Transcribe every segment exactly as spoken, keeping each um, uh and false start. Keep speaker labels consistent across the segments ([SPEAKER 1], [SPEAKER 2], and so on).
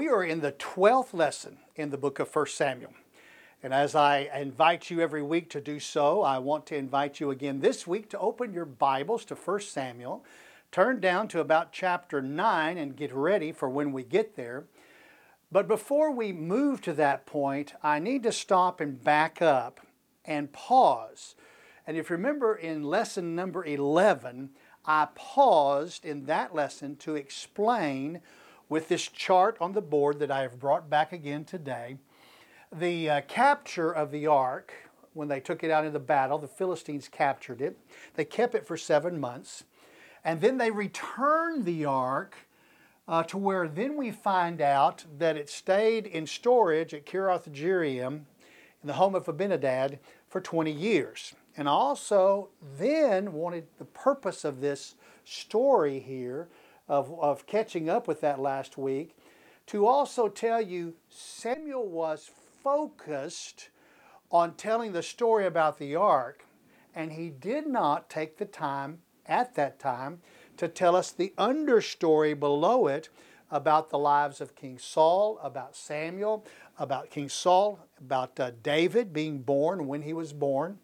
[SPEAKER 1] We are in the twelfth lesson in the book of First Samuel. And as I invite you every week to do so, I want to invite you again this week to open your Bibles to First Samuel. Turn down to about chapter nine and get ready for when we get there. But before we move to that point, I need to stop and back up and pause. And if you remember in lesson number eleven, I paused in that lesson to explain with this chart on the board that I have brought back again today, the uh, capture of the ark. When they took it out in the battle, the Philistines captured it. They kept it for seven months. And then they returned the ark uh, to where then we find out that it stayed in storage at Kiriath Jearim in the home of Abinadab for twenty years. And also then wanted the purpose of this story here Of, of catching up with that last week, to also tell you Samuel was focused on telling the story about the ark, and he did not take the time at that time to tell us the understory below it about the lives of King Saul, about Samuel, about King Saul, about uh, David being born when he was born,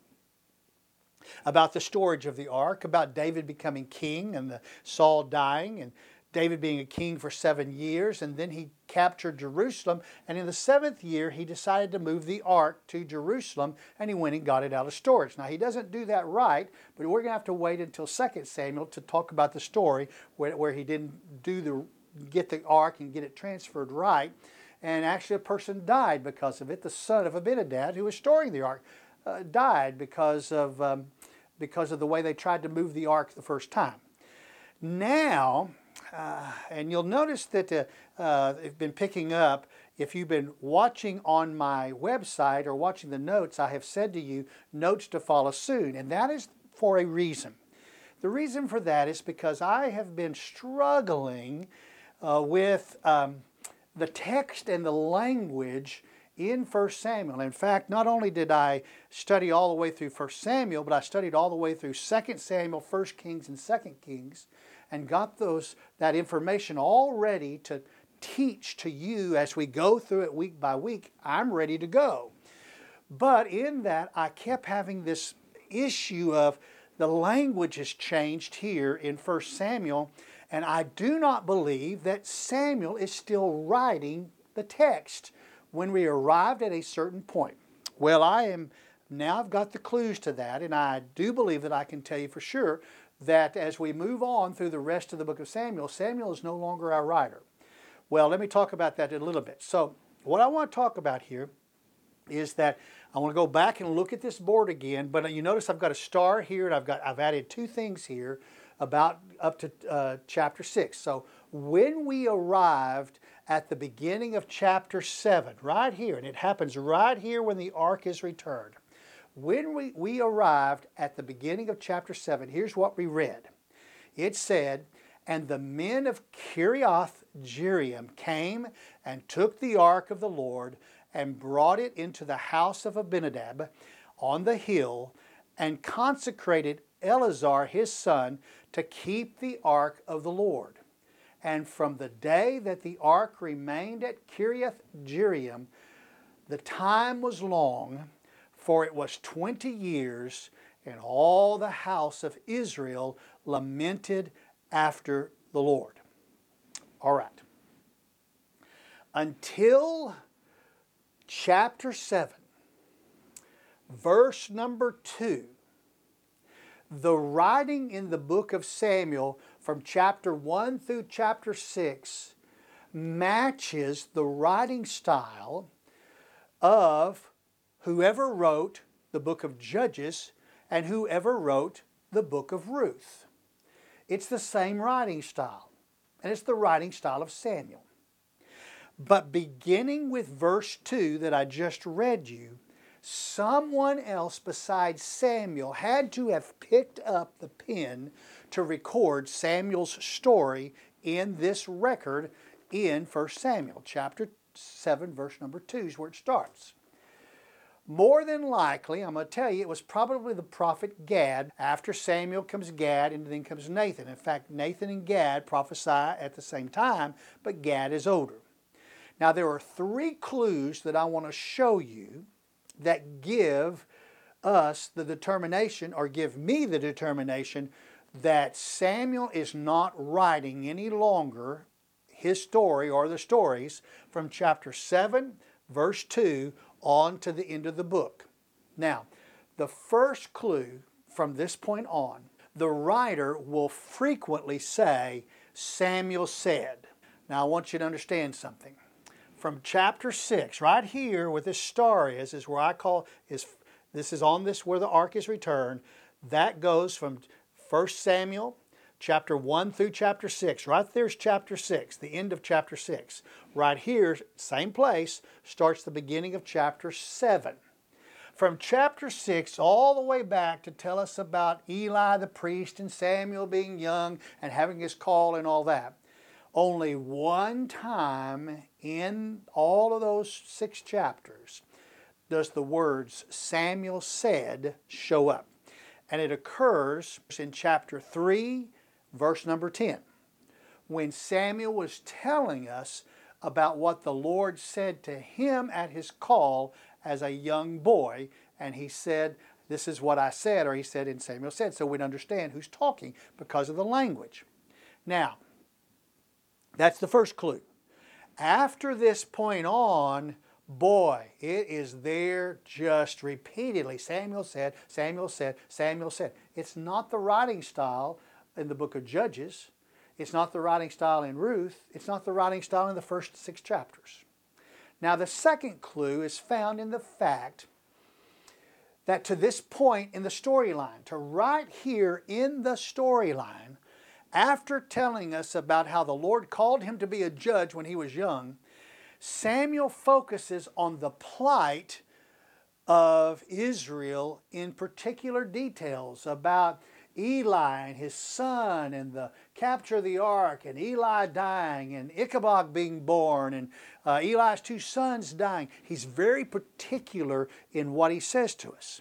[SPEAKER 1] about the storage of the ark, about David becoming king and the Saul dying, and David being a king for seven years, and then he captured Jerusalem, and in the seventh year he decided to move the ark to Jerusalem, and he went and got it out of storage. Now he doesn't do that right, but we're going to have to wait until Second Samuel to talk about the story where, where he didn't do the get the ark and get it transferred right, and actually a person died because of it. The son of Abinadab, who was storing the ark, Uh, died because of um, because of the way they tried to move the ark the first time. Now, uh, and you'll notice that uh, uh, they've been picking up. If you've been watching on my website or watching the notes, I have said to you, notes to follow soon, and that is for a reason. The reason for that is because I have been struggling uh, with um, the text and the language in First Samuel. In fact, not only did I study all the way through First Samuel, but I studied all the way through Second Samuel, First Kings, and Second Kings, and got those that information all ready to teach to you as we go through it week by week. I'm ready to go. But in that, I kept having this issue of the language has changed here in First Samuel, and I do not believe that Samuel is still writing the text when we arrived at a certain point. Well, I am now I've got the clues to that, and I do believe that I can tell you for sure that as we move on through the rest of the book of Samuel, Samuel is no longer our writer. Well, let me talk about that in a little bit. So what I want to talk about here is that I want to go back and look at this board again, but you notice I've got a star here, and I've got I've added two things here about up to uh, chapter six. So when we arrived at the beginning of chapter seven, right here, and it happens right here when the ark is returned. When we, we arrived at the beginning of chapter seven, here's what we read. It said, "And the men of Kiriath Jearim came and took the ark of the Lord and brought it into the house of Abinadab on the hill and consecrated Eleazar his son to keep the ark of the Lord. And from the day that the ark remained at Kiriath Jearim, the time was long, for it was twenty years, and all the house of Israel lamented after the Lord." All right. Until chapter seven, verse number two, the writing in the book of Samuel from chapter one through chapter six matches the writing style of whoever wrote the book of Judges and whoever wrote the book of Ruth. It's the same writing style, and it's the writing style of Samuel. But beginning with verse two that I just read you, someone else besides Samuel had to have picked up the pen to record Samuel's story in this record in First Samuel. Chapter seven, verse number two is where it starts. More than likely, I'm going to tell you, it was probably the prophet Gad. After Samuel comes Gad, and then comes Nathan. In fact, Nathan and Gad prophesy at the same time, but Gad is older. Now there are three clues that I want to show you that give us the determination, or give me the determination, that Samuel is not writing any longer his story or the stories from chapter seven, verse two, on to the end of the book. Now, the first clue from this point on, the writer will frequently say, Samuel said. Now, I want you to understand something. From chapter six, right here where this star is, is where I call, is this is on this where the ark is returned. That goes from First Samuel chapter one through chapter six. Right there's chapter six, the end of chapter six. Right here, same place, starts the beginning of chapter seven. From chapter six all the way back to tell us about Eli the priest and Samuel being young and having his call and all that. Only one time in all of those six chapters does the words Samuel said show up. And it occurs in chapter three, verse number ten, when Samuel was telling us about what the Lord said to him at his call as a young boy. And he said, this is what I said, or he said, and Samuel said. So we'd understand who's talking because of the language. Now, that's the first clue. After this point on, boy, it is there just repeatedly. Samuel said, Samuel said, Samuel said. It's not the writing style in the book of Judges. It's not the writing style in Ruth. It's not the writing style in the first six chapters. Now, the second clue is found in the fact that to this point in the storyline, to right here in the storyline, after telling us about how the Lord called him to be a judge when he was young, Samuel focuses on the plight of Israel in particular details about Eli and his son and the capture of the ark and Eli dying and Ichabod being born and uh, Eli's two sons dying. He's very particular in what he says to us.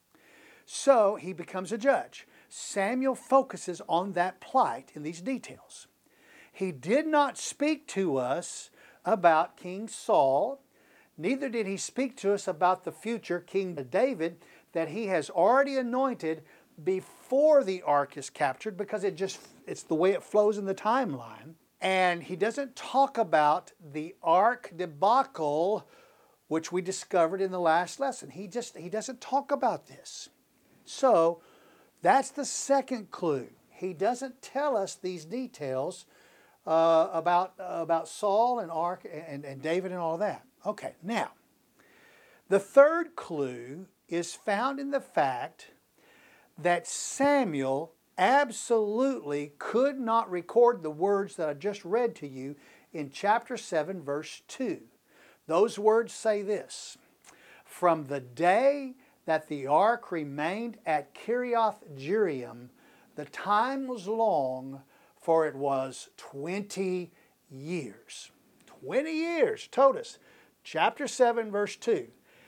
[SPEAKER 1] So he becomes a judge. Samuel focuses on that plight in these details. He did not speak to us about King Saul. Neither did he speak to us about the future King David that he has already anointed before the ark is captured, because it just it's the way it flows in the timeline. And he doesn't talk about the ark debacle, which we discovered in the last lesson. He just he doesn't talk about this. So that's the second clue. He doesn't tell us these details uh, about, uh, about Saul and Ark and, and David and all that. Okay, now, the third clue is found in the fact that Samuel absolutely could not record the words that I just read to you in chapter seven, verse two. Those words say this: from the day that the ark remained at Kiriath Jearim, the time was long, for it was twenty years. twenty years, told us. Chapter seven, verse two.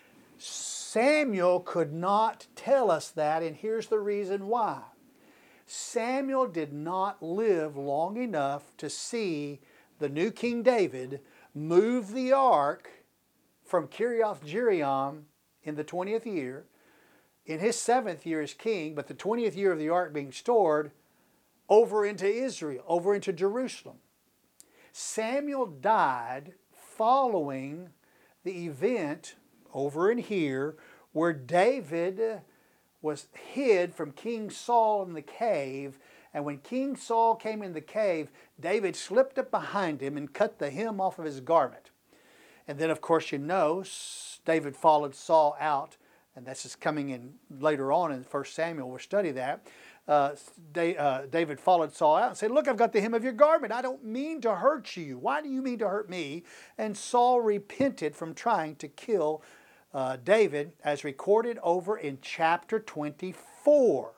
[SPEAKER 1] Samuel could not tell us that, and here's the reason why. Samuel did not live long enough to see the new King David move the ark from Kiriath Jearim in the twentieth year, in his seventh year as king, but the twentieth year of the ark being stored, over into Israel, over into Jerusalem. Samuel died following the event over in here where David was hid from King Saul in the cave, and when King Saul came in the cave, David slipped up behind him and cut the hem off of his garment. And then, of course, you know, David followed Saul out, and this is coming in later on in First Samuel. We'll study that. Uh, David followed Saul out and said, "Look, I've got the hem of your garment. I don't mean to hurt you. Why do you mean to hurt me?" And Saul repented from trying to kill uh, David, as recorded over in chapter twenty-four.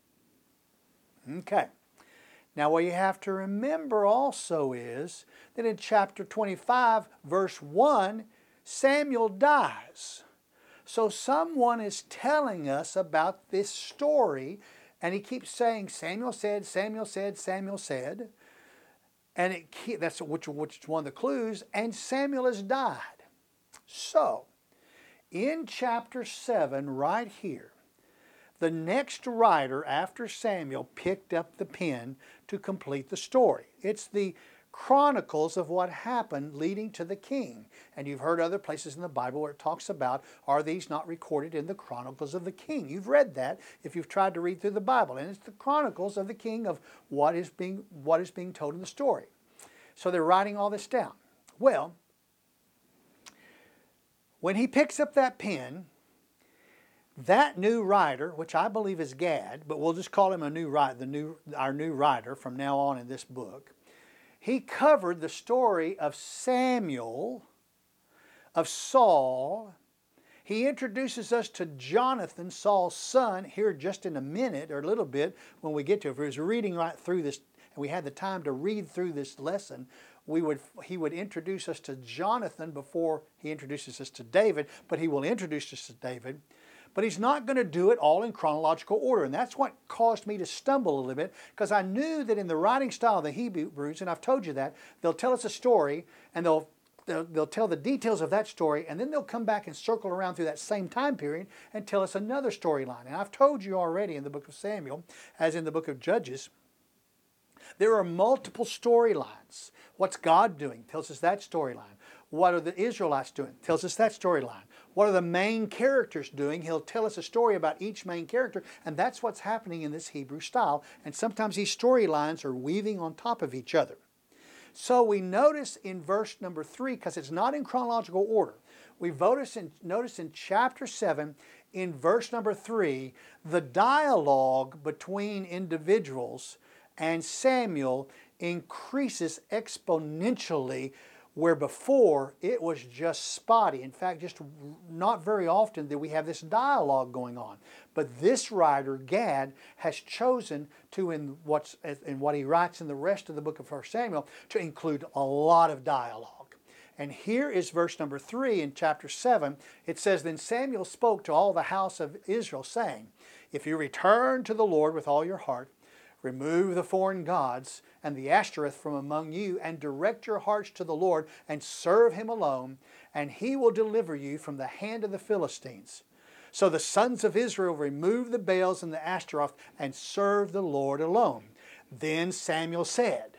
[SPEAKER 1] Okay. Now, what you have to remember also is that in chapter twenty-five, verse one, Samuel dies. So someone is telling us about this story, and he keeps saying, Samuel said, Samuel said, Samuel said. And it, that's which, which is one of the clues. And Samuel has died. So, in chapter seven, right here, the next writer after Samuel picked up the pen to complete the story. It's the chronicles of what happened leading to the king. And you've heard other places in the Bible where it talks about, are these not recorded in the chronicles of the king? You've read that if you've tried to read through the Bible. And it's the chronicles of the king of what is being, what is being told in the story. So they're writing all this down. Well, when he picks up that pen, that new writer, which I believe is Gad, but we'll just call him a new writer, the new, our new writer from now on in this book, he covered the story of Samuel, of Saul. He introduces us to Jonathan, Saul's son, here just in a minute or a little bit when we get to it. If we was reading right through this, and we had the time to read through this lesson, we would, he would introduce us to Jonathan before he introduces us to David, but he will introduce us to David. But he's not going to do it all in chronological order. And that's what caused me to stumble a little bit, because I knew that in the writing style of the Hebrews, and I've told you that, they'll tell us a story, and they'll, they'll, they'll tell the details of that story, and then they'll come back and circle around through that same time period and tell us another storyline. And I've told you already in the book of Samuel, as in the book of Judges, there are multiple storylines. What's God doing? Tells us that storyline. What are the Israelites doing? Tells us that storyline. What are the main characters doing? He'll tell us a story about each main character, and that's what's happening in this Hebrew style. And sometimes these storylines are weaving on top of each other. So we notice in verse number three, because it's not in chronological order, we notice in, notice in chapter seven, in verse number three, the dialogue between individuals and Samuel increases exponentially, where before it was just spotty. In fact, just not very often did we have this dialogue going on. But this writer, Gad, has chosen to, in, what's, in what he writes in the rest of the book of First Samuel, to include a lot of dialogue. And here is verse number three in chapter seven. It says, Then Samuel spoke to all the house of Israel, saying, If you return to the Lord with all your heart, remove the foreign gods and the Ashtoreth from among you, and direct your hearts to the Lord, and serve Him alone, and He will deliver you from the hand of the Philistines. So the sons of Israel removed the Baals and the Ashtaroth, and served the Lord alone. Then Samuel said,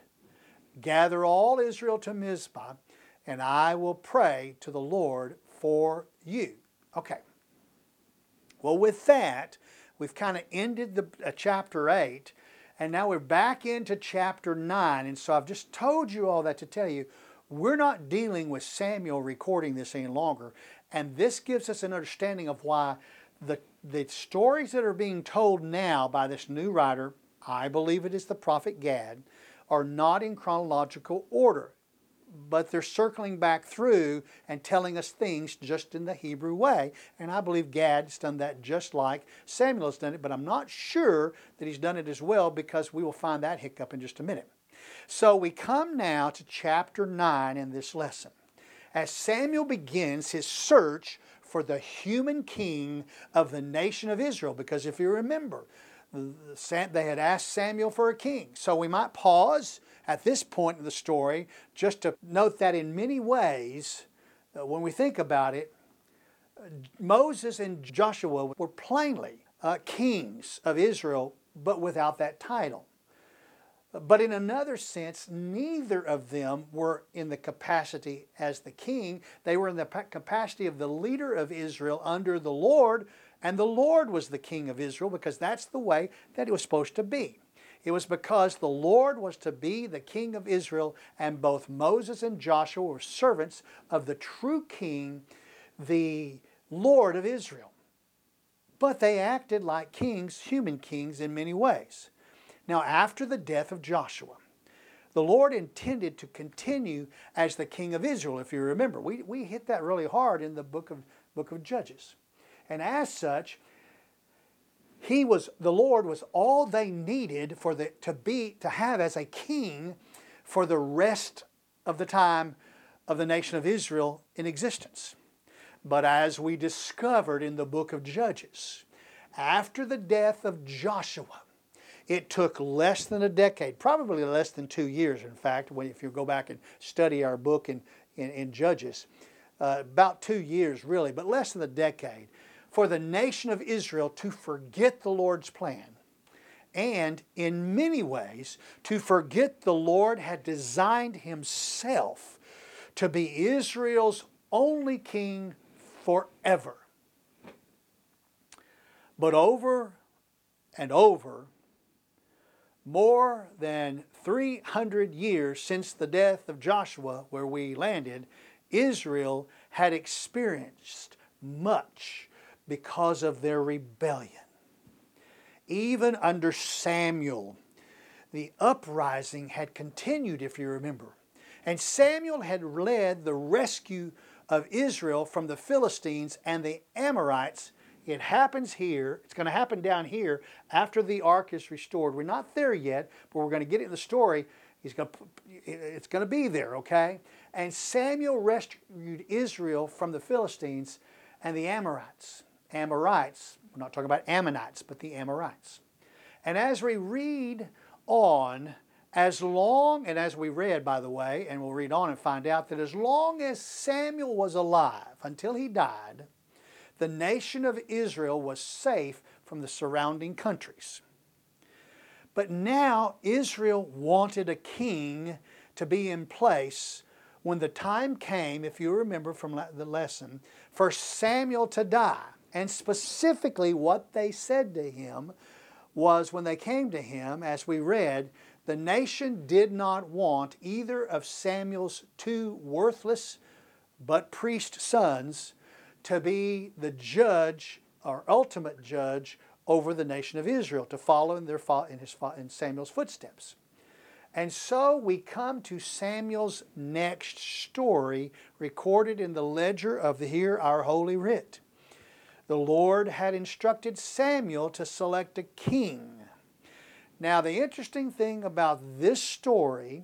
[SPEAKER 1] Gather all Israel to Mizpah, and I will pray to the Lord for you. Okay. Well, with that, we've kind of ended the uh, chapter eight. And now we're back into chapter nine. And so I've just told you all that to tell you, we're not dealing with Samuel recording this any longer. And this gives us an understanding of why the, the stories that are being told now by this new writer, I believe it is the prophet Gad, are not in chronological order. But they're circling back through and telling us things just in the Hebrew way. And I believe Gad's done that just like Samuel has done it, but I'm not sure that he's done it as well, because we will find that hiccup in just a minute. So we come now to chapter nine in this lesson, as Samuel begins his search for the human king of the nation of Israel. Because if you remember, they had asked Samuel for a king. So we might pause at this point in the story just to note that in many ways, when we think about it, Moses and Joshua were plainly uh, kings of Israel, but without that title. But in another sense, neither of them were in the capacity as the king. They were in the capacity of the leader of Israel under the Lord, and the Lord was the king of Israel, because that's the way that it was supposed to be. It was because the Lord was to be the king of Israel, and both Moses and Joshua were servants of the true king, the Lord of Israel. But they acted like kings, human kings, in many ways. Now, after the death of Joshua, the Lord intended to continue as the king of Israel, if you remember. We, we hit that really hard in the book of, book of Judges. And as such, He was, the Lord was all they needed for the, to be, to have as a king for the rest of the time of the nation of Israel in existence. But as we discovered in the book of Judges, after the death of Joshua, It took less than a decade, probably less than two years, in fact, when, if you go back and study our book in, in, in Judges. Uh, about two years, really, but less than a decade, for the nation of Israel to forget the Lord's plan. And in many ways, to forget the Lord had designed Himself to be Israel's only king forever. But over and over, more than three hundred years since the death of Joshua, where we landed, Israel had experienced much because of their rebellion. Even under Samuel, the uprising had continued, if you remember. And Samuel had led the rescue of Israel from the Philistines and the Amorites. It happens here. It's going to happen down here after the ark is restored. We're not there yet, but we're going to get it in the story. He's going to, it's going to be there, okay? And Samuel rescued Israel from the Philistines and the Amorites. Amorites, we're not talking about Ammonites, but the Amorites. And as we read on, as long, and as we read, by the way, and we'll read on and find out that as long as Samuel was alive, until he died, the nation of Israel was safe from the surrounding countries. But now Israel wanted a king to be in place when the time came, if you remember from the lesson, for Samuel to die. And specifically what they said to him was, when they came to him, as we read, the nation did not want either of Samuel's two worthless but priest sons to be the judge or ultimate judge over the nation of Israel, to follow in, their, in, his, in Samuel's footsteps. And so we come to Samuel's next story, recorded in the ledger of the Here Our Holy Writ. The Lord had instructed Samuel to select a king. Now, the interesting thing about this story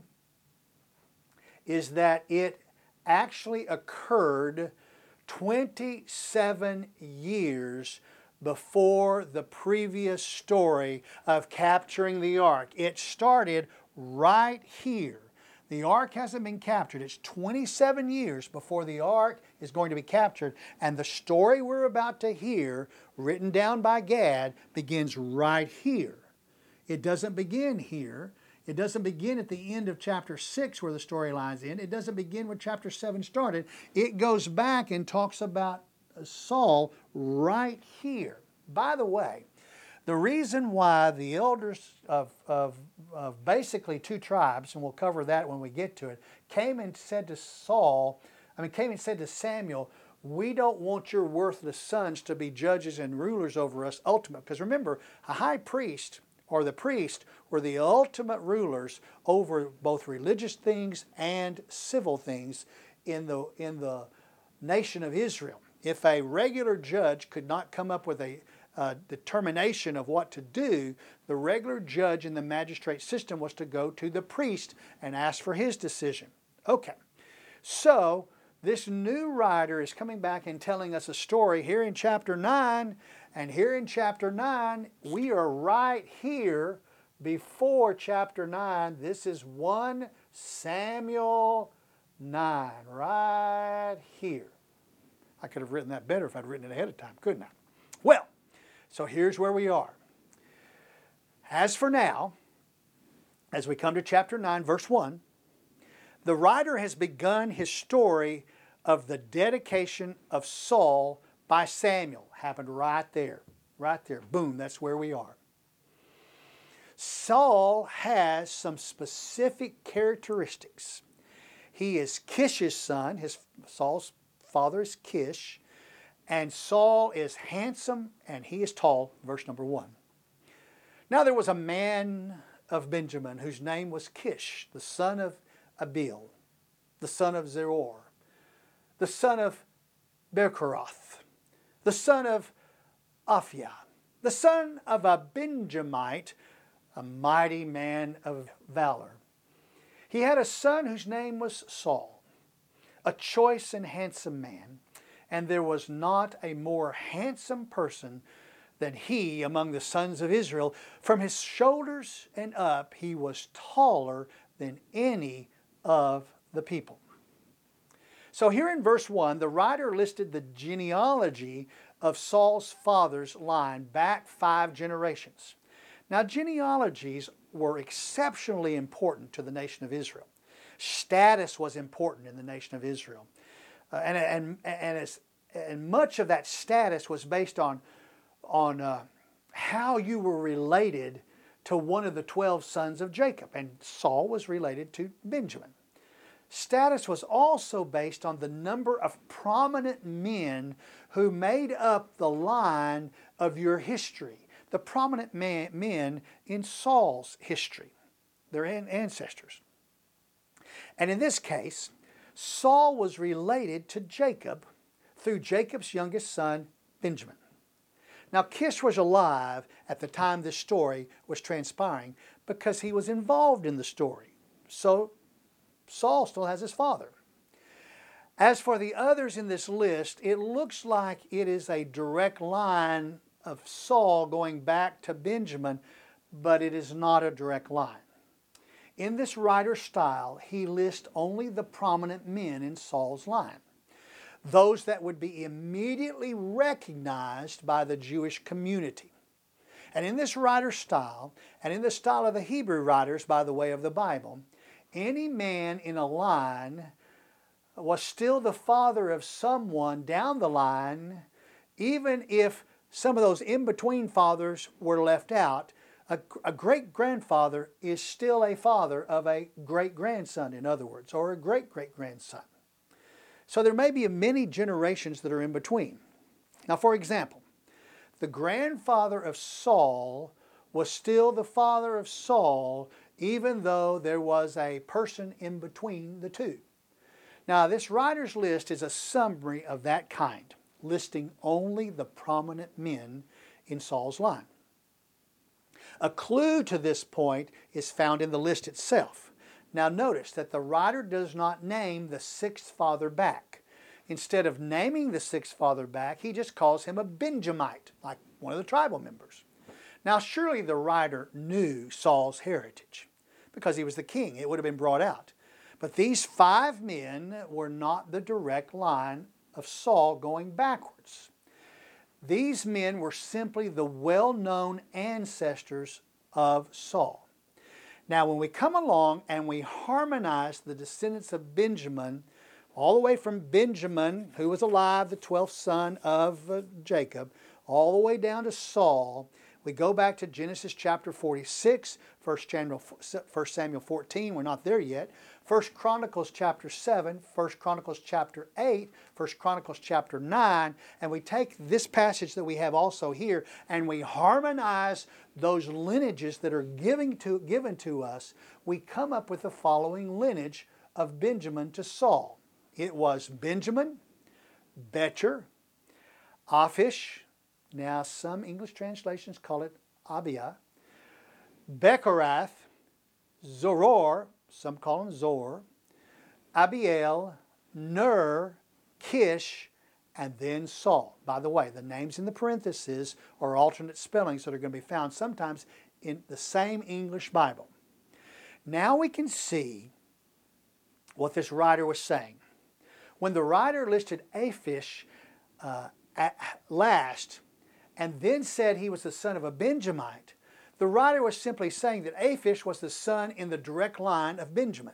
[SPEAKER 1] is that it actually occurred twenty-seven years before the previous story of capturing the ark. It started right here. The ark hasn't been captured. It's twenty-seven years before the ark is going to be captured. And the story we're about to hear, written down by Gad, begins right here. It doesn't begin here. It doesn't begin at the end of chapter six where the storylines end. It doesn't begin where chapter seven started. It goes back and talks about Saul right here. By the way, the reason why the elders of, of, of basically two tribes, and we'll cover that when we get to it, came and said to Saul, I mean, came and said to Samuel, we don't want your worthless sons to be judges and rulers over us ultimately. Because remember, a high priest or the priest were the ultimate rulers over both religious things and civil things in the, in the nation of Israel. If a regular judge could not come up with a uh, determination of what to do, the regular judge in the magistrate system was to go to the priest and ask for his decision. Okay, so this new writer is coming back and telling us a story here in chapter nine, and here in chapter nine, we are right here before chapter nine. This is First Samuel nine, right here. I could have written that better if I'd written it ahead of time, couldn't I? Well, so here's where we are. As for now, as we come to chapter nine, verse one, the writer has begun his story of the dedication of Saul by Samuel. Happened right there, right there. Boom, that's where we are. Saul has some specific characteristics. He is Kish's son. His Saul's father is Kish. And Saul is handsome and he is tall, verse number one. Now there was a man of Benjamin whose name was Kish, the son of Abiel, the son of Zeror, the son of Bechorath, the son of Aphiah, the son of a Benjamite, a mighty man of valor. He had a son whose name was Saul, a choice and handsome man, and there was not a more handsome person than he among the sons of Israel. From his shoulders and up, he was taller than any of the people. So here in verse one, the writer listed the genealogy of Saul's father's line back five generations. Now, genealogies were exceptionally important to the nation of Israel. Status was important in the nation of Israel. Uh, and, and, and, as, and much of that status was based on, on uh, how you were related to one of the twelve sons of Jacob. And Saul was related to Benjamin. Status was also based on the number of prominent men who made up the line of your history. The prominent man, men in Saul's history, their ancestors. And in this case, Saul was related to Jacob through Jacob's youngest son, Benjamin. Now, Kish was alive at the time this story was transpiring because he was involved in the story. So, Saul still has his father. As for the others in this list, it looks like it is a direct line of Saul going back to Benjamin, but it is not a direct line. In this writer's style, he lists only the prominent men in Saul's line, those that would be immediately recognized by the Jewish community. And in this writer's style, and in the style of the Hebrew writers by the way of the Bible, any man in a line was still the father of someone down the line, even if some of those in-between fathers were left out. A, a great-grandfather is still a father of a great-grandson, in other words, or a great-great-grandson. So there may be many generations that are in between. Now, for example, the grandfather of Saul was still the father of Saul, even though there was a person in between the two. Now, this writer's list is a summary of that kind, listing only the prominent men in Saul's line. A clue to this point is found in the list itself. Now, notice that the writer does not name the sixth father back. Instead of naming the sixth father back, he just calls him a Benjamite, like one of the tribal members. Now, surely the writer knew Saul's heritage because he was the king. It would have been brought out. But these five men were not the direct line of Saul going backwards. These men were simply the well-known ancestors of Saul. Now, when we come along and we harmonize the descendants of Benjamin, all the way from Benjamin, who was alive, the twelfth son of uh, Jacob, all the way down to Saul, we go back to Genesis chapter forty-six, First Samuel fourteen, we're not there yet, First Chronicles chapter seven, First Chronicles chapter eight, First Chronicles chapter nine, and we take this passage that we have also here and we harmonize those lineages that are giving to, given to us. We come up with the following lineage of Benjamin to Saul. It was Benjamin, Betcher, Aphish, now some English translations call it Abiah, Bechorath, Zoror, some call him Zor, Abiel, Ner, Kish, and then Saul. By the way, the names in the parentheses are alternate spellings that are going to be found sometimes in the same English Bible. Now we can see what this writer was saying. When the writer listed Aphish uh, at last and then said he was the son of a Benjamite, the writer was simply saying that Aphish was the son in the direct line of Benjamin.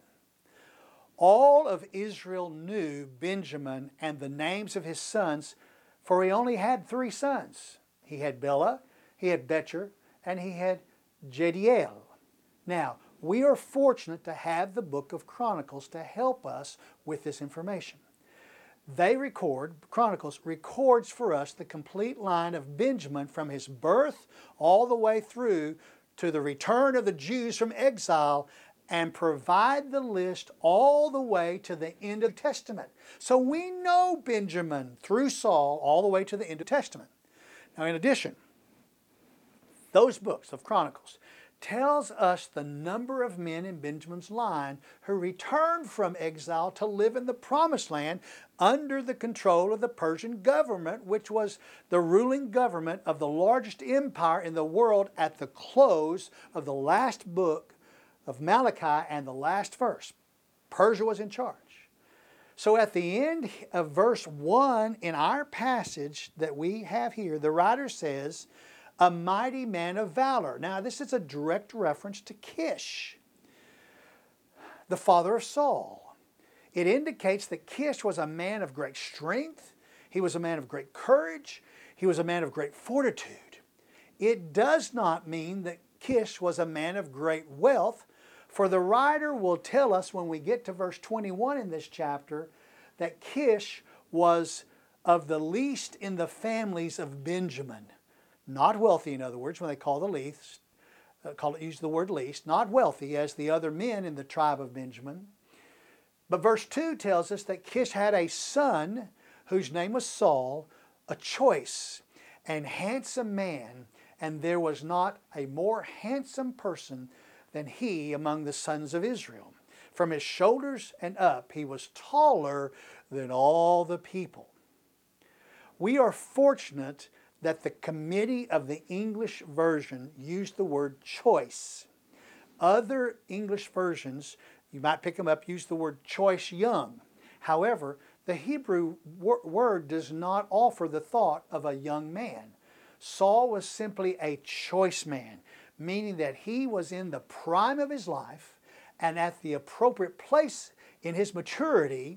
[SPEAKER 1] All of Israel knew Benjamin and the names of his sons, for he only had three sons. He had Bela, he had Betcher, and he had Jediel. Now, we are fortunate to have the book of Chronicles to help us with this information. They record, Chronicles records for us the complete line of Benjamin from his birth all the way through to the return of the Jews from exile and provide the list all the way to the end of the Testament. So we know Benjamin through Saul all the way to the end of the Testament. Now, in addition, those books of Chronicles tells us the number of men in Benjamin's line who returned from exile to live in the Promised Land under the control of the Persian government, which was the ruling government of the largest empire in the world at the close of the last book of Malachi and the last verse. Persia was in charge. So at the end of verse one in our passage that we have here, the writer says, a mighty man of valor. Now this is a direct reference to Kish, the father of Saul. It indicates that Kish was a man of great strength. He was a man of great courage. He was a man of great fortitude. It does not mean that Kish was a man of great wealth, for the writer will tell us when we get to verse twenty-one in this chapter that Kish was of the least in the families of Benjamin. Not wealthy, in other words, when they call the least, uh, call it, use the word least, not wealthy as the other men in the tribe of Benjamin. But verse two tells us that Kish had a son whose name was Saul, a choice and handsome man, and there was not a more handsome person than he among the sons of Israel. From his shoulders and up, he was taller than all the people. We are fortunate that the committee of the English version used the word choice. Other English versions, you might pick them up, use the word choice young. However, the Hebrew word does not offer the thought of a young man. Saul was simply a choice man, meaning that he was in the prime of his life and at the appropriate place in his maturity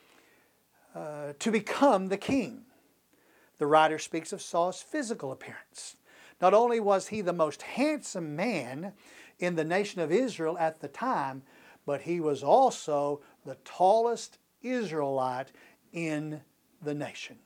[SPEAKER 1] uh, to become the king. The writer speaks of Saul's physical appearance. Not only was he the most handsome man in the nation of Israel at the time, but he was also the tallest Israelite in the nation.